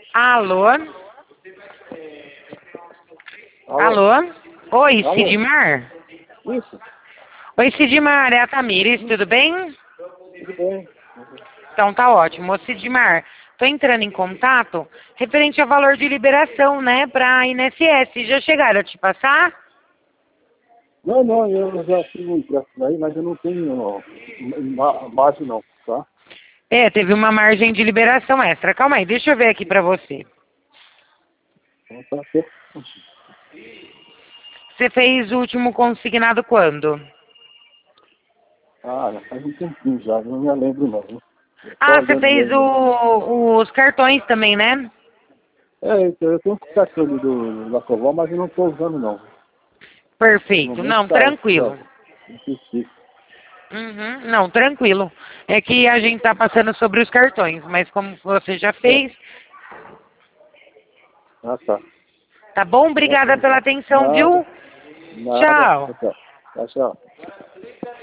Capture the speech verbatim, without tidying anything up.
Alô? Alô? Alô? Oi, Alô? Sidmar? Isso, Oi, Sidmar, é a Tamires, tudo bem? tudo bem. Então tá ótimo. Ô, Sidmar, tô entrando em contato referente ao valor de liberação, né, pra I N S S. Já chegaram a te passar? Não, não, eu já fiz um empréstimo aí, mas eu não tenho ó, ma- margem não, tá? É, teve uma margem de liberação extra. Calma aí, deixa eu ver aqui pra você. Então tá certo. Você fez o último consignado quando? Ah, já faz um tempinho já, não me lembro não. Viu? Eu tô Ah, você olhando fez mesmo. o- os cartões também, né? É, então, eu tenho um cartão ali do, da Covó, mas eu não estou usando não. No Perfeito. momento Não, tá, tá, tranquilo. insisti. Uhum, não, tranquilo. É que a gente tá passando sobre os cartões, mas como você já É. fez, Ah, tá. tá bom? Tá Obrigada bom, pela então. atenção, Nada, viu? nada. Tchau. Tchau, tchau. Tchau, tchau.